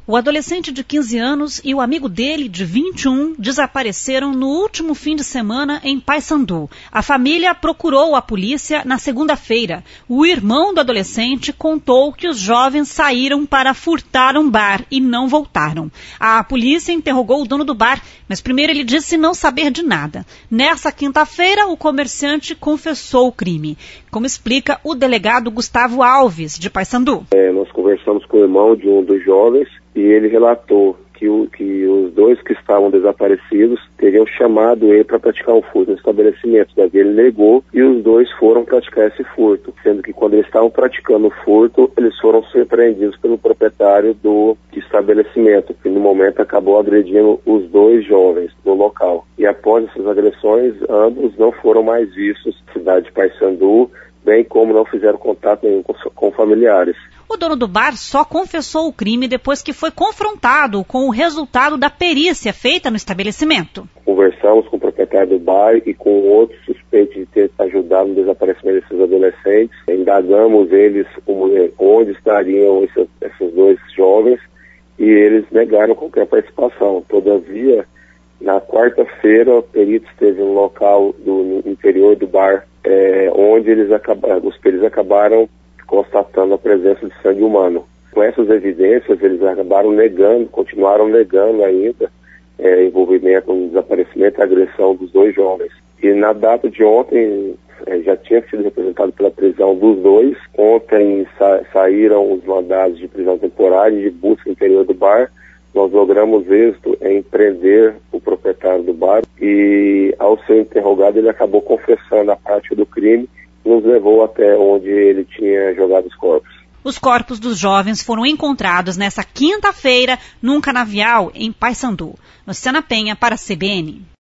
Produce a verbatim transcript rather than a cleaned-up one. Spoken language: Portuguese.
O adolescente de quinze anos e o amigo dele, de vinte e um, desapareceram no último fim de semana em Paysandu. A família procurou a polícia na segunda-feira. O irmão do adolescente contou que os jovens saíram para furtar um bar e não voltaram. A polícia interrogou o dono do bar, mas primeiro ele disse não saber de nada. Nessa quinta-feira, o comerciante confessou o crime. Como explica o delegado Gustavo Alves, de Paysandu. É, nós conversamos com o irmão de um dos jovens e ele relatou que, o, que os dois que estavam desaparecidos teriam chamado ele para praticar um furto no estabelecimento. Daí ele negou e os dois foram praticar esse furto, sendo que quando eles estavam praticando o furto, eles foram surpreendidos pelo proprietário do estabelecimento, que no momento acabou agredindo os dois jovens no local. E após essas agressões, ambos não foram mais vistos na cidade de Paysandu, bem como não fizeram contato nenhum com, com familiares. O dono do bar só confessou o crime depois que foi confrontado com o resultado da perícia feita no estabelecimento. Conversamos com o proprietário do bar e com outros suspeitos de ter ajudado no desaparecimento desses adolescentes. Indagamos eles onde estariam esses, esses dois jovens e eles negaram qualquer participação. Todavia, na quarta-feira, o perito esteve no local do no interior do bar, é, onde eles acabaram, os peritos acabaram constatando a presença de sangue humano. Com essas evidências, eles acabaram negando, continuaram negando ainda é, envolvimento no desaparecimento e agressão dos dois jovens. E na data de ontem, é, já tinha sido representado pela prisão dos dois. Ontem sa saíram os mandados de prisão temporária e de busca no interior do bar. Nós logramos êxito em prender o proprietário do bar e, ao ser interrogado, ele acabou confessando a prática do crime, nos levou até onde ele tinha jogado os corpos. Os corpos dos jovens foram encontrados nesta quinta-feira num canavial em Paysandu. Luciana Penha para a C B N.